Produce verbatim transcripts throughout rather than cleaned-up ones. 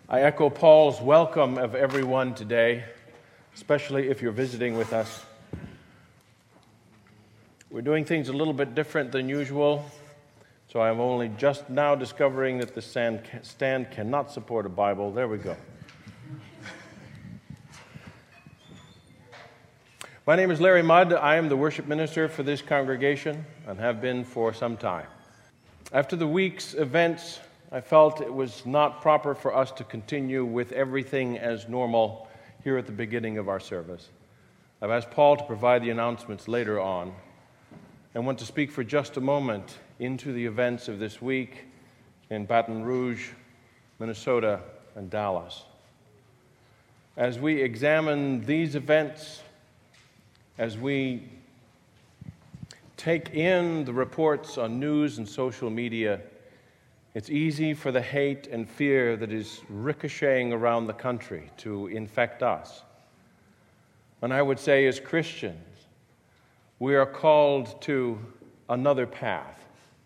I echo Paul's welcome of everyone today, especially if you're visiting with us. We're doing things a little bit different than usual, so I'm only just now discovering that the stand cannot support a Bible. There we go. My name is Larry Mudd. I am the worship minister for this congregation and have been for some time. After the week's events, I felt it was not proper for us to continue with everything as normal here at the beginning of our service. I've asked Paul to provide the announcements later on and want to speak for just a moment into the events of this week in Baton Rouge, Minnesota, and Dallas. As we examine these events, as we take in the reports on news and social media, it's easy for the hate and fear that is ricocheting around the country to infect us. And I would say, as Christians, we are called to another path.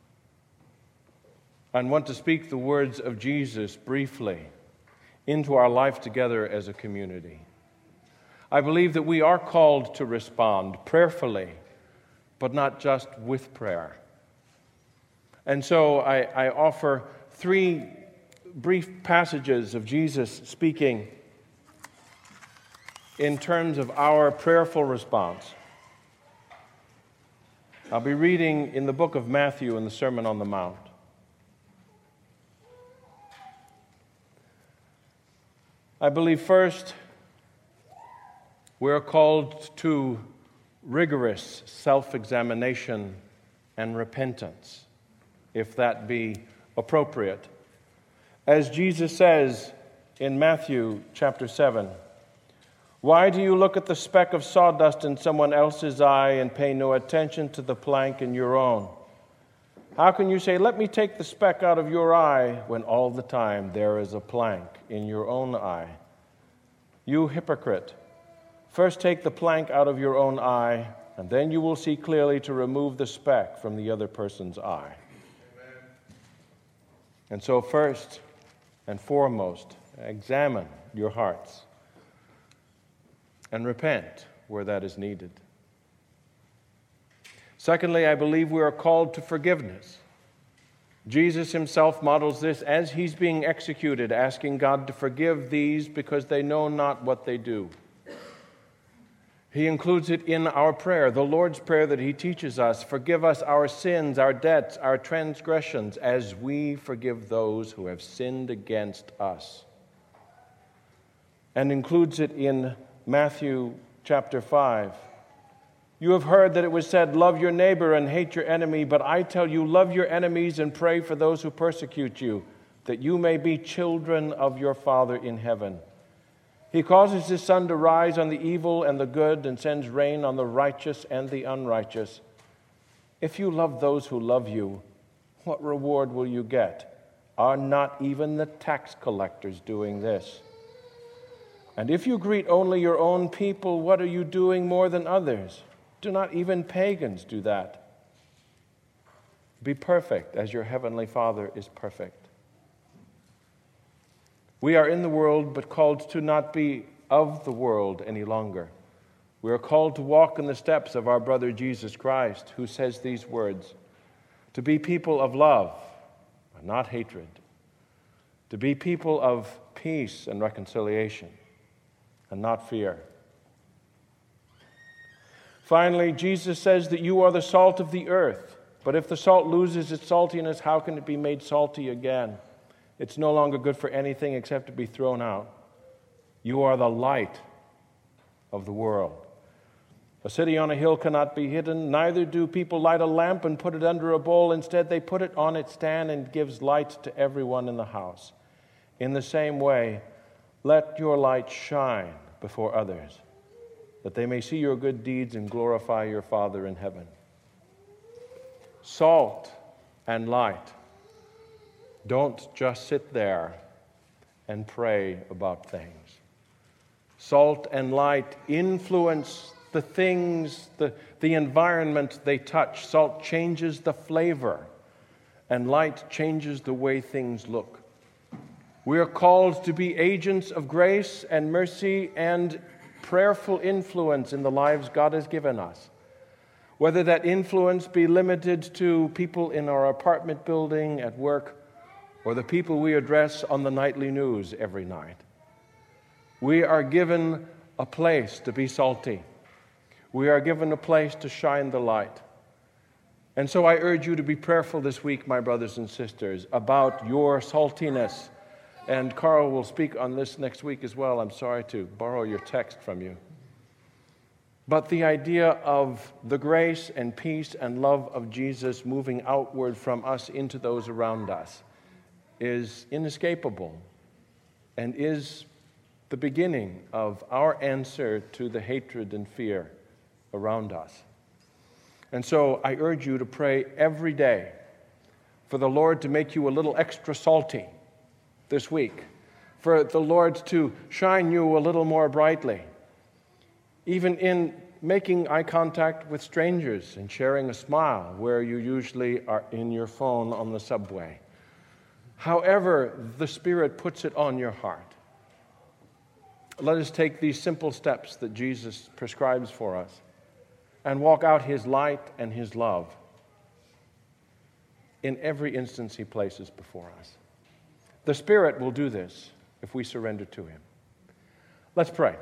I want to speak the words of Jesus briefly into our life together as a community. I believe that we are called to respond prayerfully, but not just with prayer. And so I, I offer three brief passages of Jesus speaking in terms of our prayerful response. I'll be reading in the book of Matthew in the Sermon on the Mount. I believe first we're called to rigorous self-examination and repentance, if that be appropriate. As Jesus says in Matthew chapter seven, "Why do you look at the speck of sawdust in someone else's eye and pay no attention to the plank in your own? How can you say, 'Let me take the speck out of your eye,' when all the time there is a plank in your own eye? You hypocrite, first take the plank out of your own eye, and then you will see clearly to remove the speck from the other person's eye." And so first and foremost, examine your hearts and repent where that is needed. Secondly, I believe we are called to forgiveness. Jesus himself models this as he's being executed, asking God to forgive these because they know not what they do. He includes it in our prayer, the Lord's Prayer that he teaches us. Forgive us our sins, our debts, our transgressions, as we forgive those who have sinned against us. And includes it in Matthew chapter five. You have heard that it was said, 'Love your neighbor and hate your enemy,' but I tell you, love your enemies and pray for those who persecute you, that you may be children of your Father in heaven. He causes his sun to rise on the evil and the good and sends rain on the righteous and the unrighteous. If you love those who love you, what reward will you get? Are not even the tax collectors doing this? And if you greet only your own people, what are you doing more than others? Do not even pagans do that? Be perfect as your heavenly Father is perfect. We are in the world, but called to not be of the world any longer. We are called to walk in the steps of our brother Jesus Christ, who says these words, to be people of love, but not hatred, to be people of peace and reconciliation, and not fear. Finally, Jesus says that you are the salt of the earth, but if the salt loses its saltiness, how can it be made salty again? It's no longer good for anything except to be thrown out. You are the light of the world. A city on a hill cannot be hidden, neither do people light a lamp and put it under a bowl. Instead, they put it on its stand and gives light to everyone in the house. In the same way, let your light shine before others, that they may see your good deeds and glorify your Father in heaven. Salt and light. Don't just sit there and pray about things. Salt and light influence the things, the, the environment they touch. Salt changes the flavor, and light changes the way things look. We are called to be agents of grace and mercy and prayerful influence in the lives God has given us. Whether that influence be limited to people in our apartment building, at work, or the people we address on the nightly news every night. We are given a place to be salty. We are given a place to shine the light. And so I urge you to be prayerful this week, my brothers and sisters, about your saltiness. And Carl will speak on this next week as well. I'm sorry to borrow your text from you. But the idea of the grace and peace and love of Jesus moving outward from us into those around us is inescapable and is the beginning of our answer to the hatred and fear around us. And so I urge you to pray every day for the Lord to make you a little extra salty this week, for the Lord to shine you a little more brightly, even in making eye contact with strangers and sharing a smile where you usually are in your phone on the subway. However the Spirit puts it on your heart, let us take these simple steps that Jesus prescribes for us and walk out His light and His love in every instance He places before us. The Spirit will do this if we surrender to Him. Let's pray.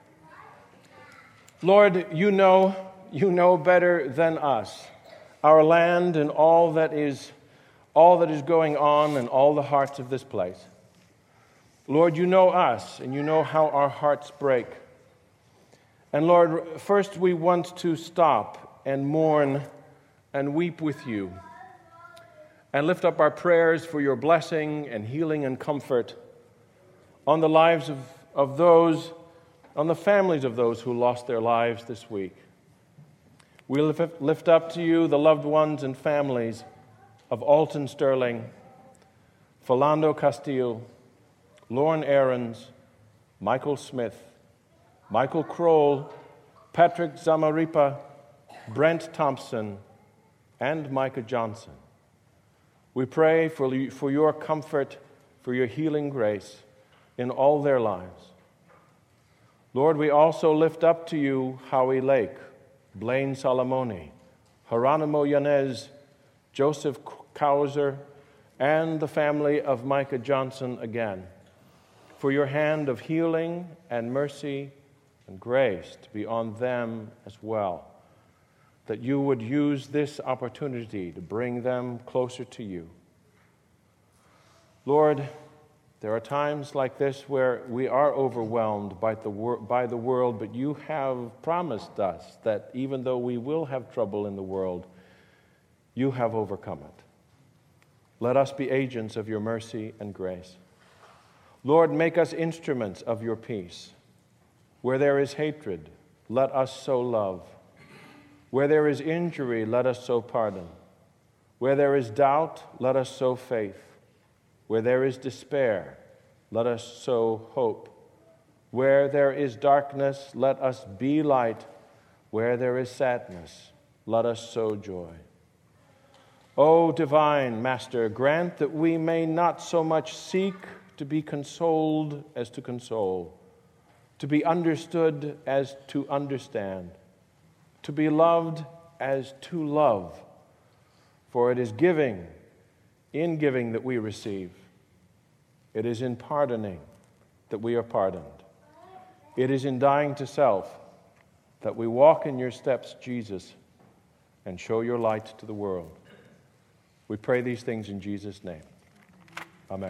Lord, you know, you know better than us our land and all that is all that is going on in all the hearts of this place. Lord, you know us, and you know how our hearts break. And Lord, first we want to stop and mourn and weep with you and lift up our prayers for your blessing and healing and comfort on the lives of, of those, on the families of those who lost their lives this week. We lift, lift up to you the loved ones and families of Alton Sterling, Philando Castillo, Lauren Aarons, Michael Smith, Michael Kroll, Patrick Zamaripa, Brent Thompson, and Micah Johnson. We pray for, for your comfort, for your healing grace in all their lives. Lord, we also lift up to you Howie Lake, Blaine Salamone, Geronimo Yanez, Joseph Kauser, and the family of Micah Johnson again, for your hand of healing and mercy and grace to be on them as well, that you would use this opportunity to bring them closer to you. Lord, there are times like this where we are overwhelmed by the, wor- by the world, but you have promised us that even though we will have trouble in the world, you have overcome it. Let us be agents of your mercy and grace. Lord, make us instruments of your peace. Where there is hatred, let us sow love. Where there is injury, let us sow pardon. Where there is doubt, let us sow faith. Where there is despair, let us sow hope. Where there is darkness, let us be light. Where there is sadness, let us sow joy. O divine Master, grant that we may not so much seek to be consoled as to console, to be understood as to understand, to be loved as to love. For it is giving, in giving that we receive. It is in pardoning that we are pardoned. It is in dying to self that we walk in your steps, Jesus, and show your light to the world. We pray these things in Jesus' name. Amen.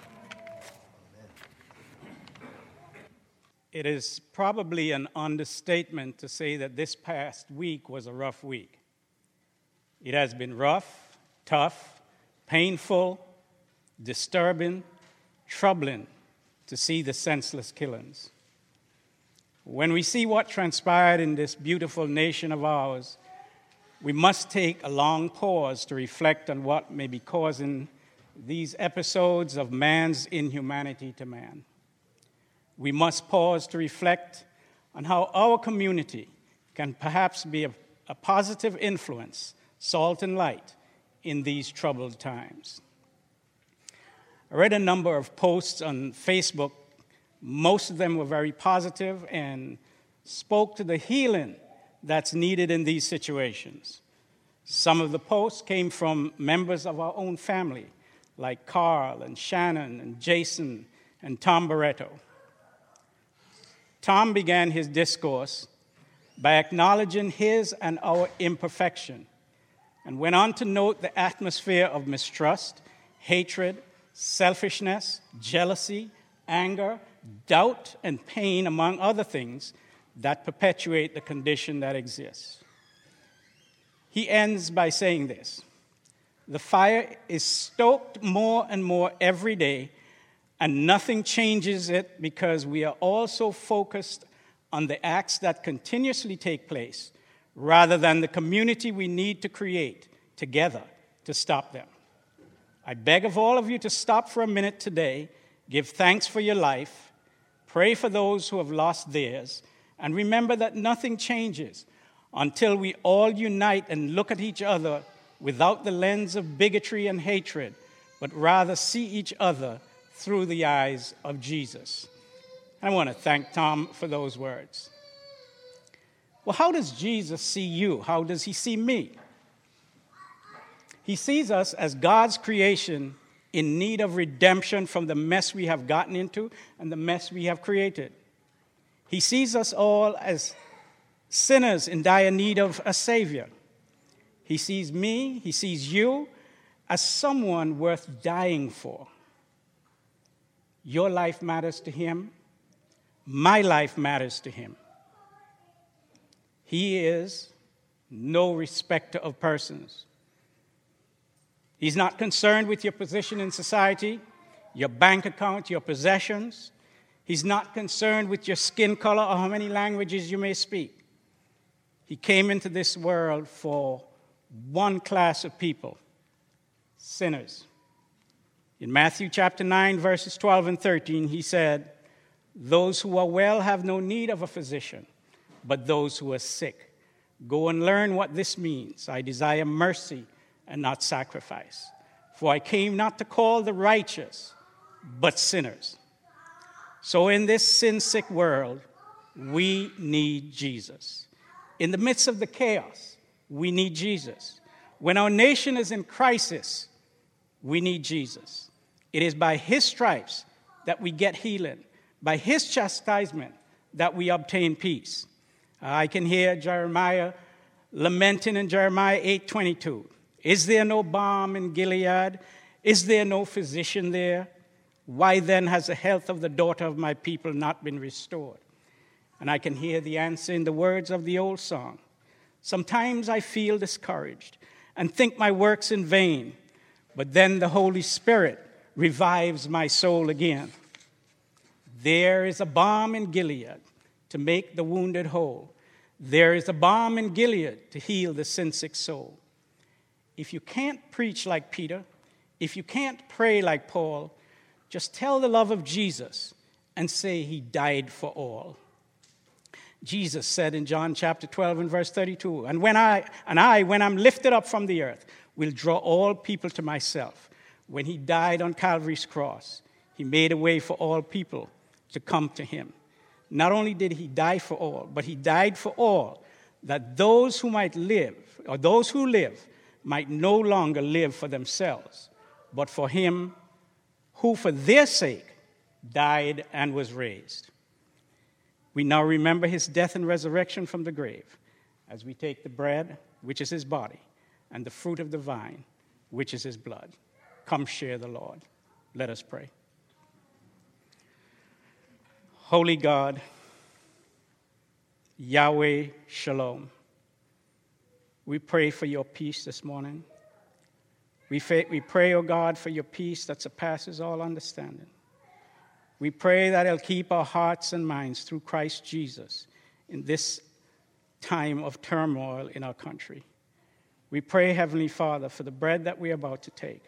It is probably an understatement to say that this past week was a rough week. It has been rough, tough, painful, disturbing, troubling to see the senseless killings. When we see what transpired in this beautiful nation of ours, we must take a long pause to reflect on what may be causing these episodes of man's inhumanity to man. We must pause to reflect on how our community can perhaps be a, a positive influence, salt and light, in these troubled times. I read a number of posts on Facebook. Most of them were very positive and spoke to the healing that's needed in these situations. Some of the posts came from members of our own family, like Carl and Shannon and Jason and Tom Barreto. Tom began his discourse by acknowledging his and our imperfection, and went on to note the atmosphere of mistrust, hatred, selfishness, jealousy, anger, doubt, and pain, among other things, that perpetuate the condition that exists. He ends by saying this: the fire is stoked more and more every day, and nothing changes it because we are all so focused on the acts that continuously take place rather than the community we need to create together to stop them. I beg of all of you to stop for a minute today, give thanks for your life, pray for those who have lost theirs, and remember that nothing changes until we all unite and look at each other without the lens of bigotry and hatred, but rather see each other through the eyes of Jesus. I want to thank Tom for those words. Well, how does Jesus see you? How does he see me? He sees us as God's creation in need of redemption from the mess we have gotten into and the mess we have created. He sees us all as sinners in dire need of a Savior. He sees me, he sees you as someone worth dying for. Your life matters to him. My life matters to him. He is no respecter of persons. He's not concerned with your position in society, your bank account, your possessions. He's not concerned with your skin color or how many languages you may speak. He came into this world for one class of people, sinners. In Matthew chapter nine, verses twelve and thirteen, he said, "Those who are well have no need of a physician, but those who are sick. Go and learn what this means. I desire mercy and not sacrifice. For I came not to call the righteous, but sinners." So in this sin-sick world, we need Jesus. In the midst of the chaos, we need Jesus. When our nation is in crisis, we need Jesus. It is by his stripes that we get healing, by his chastisement that we obtain peace. I can hear Jeremiah lamenting in Jeremiah eight twenty-two. Is there no balm in Gilead? Is there no physician there? Why then has the health of the daughter of my people not been restored? And I can hear the answer in the words of the old song. Sometimes I feel discouraged and think my work's in vain, but then the Holy Spirit revives my soul again. There is a balm in Gilead to make the wounded whole. There is a balm in Gilead to heal the sin-sick soul. If you can't preach like Peter, if you can't pray like Paul, just tell the love of Jesus and say he died for all. Jesus said in John chapter twelve and verse thirty-two, and when I, and I, when I'm lifted up from the earth, will draw all people to myself. When he died on Calvary's cross, he made a way for all people to come to him. Not only did he die for all, but he died for all, that those who might live, or those who live, might no longer live for themselves, but for him who for their sake died and was raised. We now remember his death and resurrection from the grave as we take the bread, which is his body, and the fruit of the vine, which is his blood. Come share the Lord. Let us pray. Holy God, Yahweh Shalom, we pray for your peace this morning. We, fa- we pray, O God, for your peace that surpasses all understanding. We pray that it'll keep our hearts and minds through Christ Jesus in this time of turmoil in our country. We pray, Heavenly Father, for the bread that we're about to take.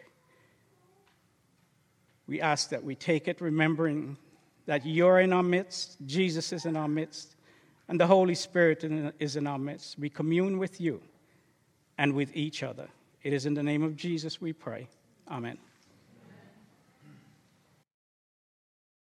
We ask that we take it remembering that you're in our midst, Jesus is in our midst, and the Holy Spirit is in our midst. We commune with you and with each other. It is in the name of Jesus we pray. Amen.